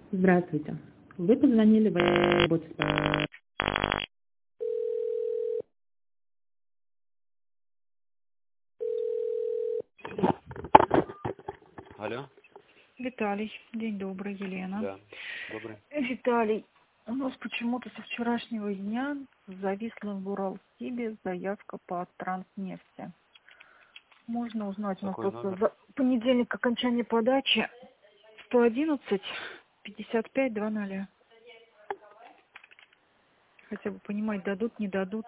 Здравствуйте. Вы позвонили в работу. Алло? Виталий, день добрый, Елена. Да, добрый. Виталий, у нас почему-то со вчерашнего дня зависла в Уралсибе заявка по Транснефти. Можно узнать, у нас Какой просто номер? за понедельник окончание подачи 111 55 00. Хотя бы понимать, дадут, не дадут.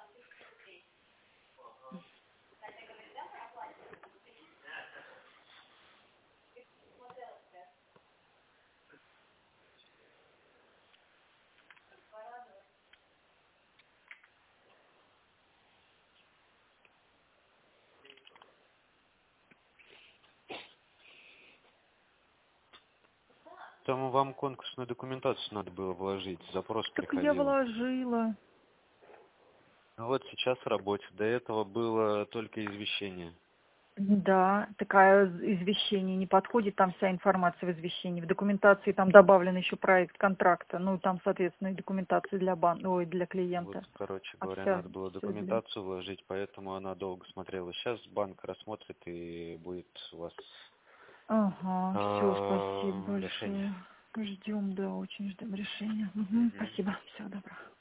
Там вам конкурсную документацию надо было вложить, запрос Так я приходил. вложила. Ну вот сейчас в работе, до этого было только извещение. Да, такая извещение не подходит, там вся информация в извещении. В документации там добавлен еще проект контракта, ну там, соответственно, и документация для для Вот, клиента. короче А говоря, вся надо было все для... документацию вложить, поэтому она долго смотрела. Сейчас банк рассмотрит и будет у вас Ага, все, спасибо решение. большое. Ждем, да, очень ждем решения. Мгм. Спасибо, всего доброго.